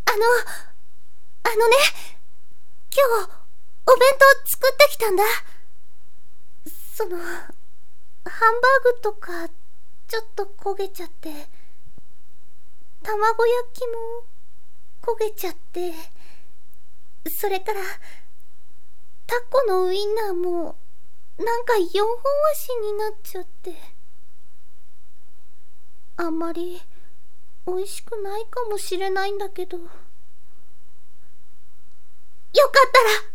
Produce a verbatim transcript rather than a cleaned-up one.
あの、あのね、今日、お弁当作ってきたんだ。その、ハンバーグとか、ちょっと焦げちゃって、卵焼きも焦げちゃって、それから、タコのウインナーも、なんかよんほん足になっちゃって。あんまり、美味しくないかもしれないんだけど。よかったら、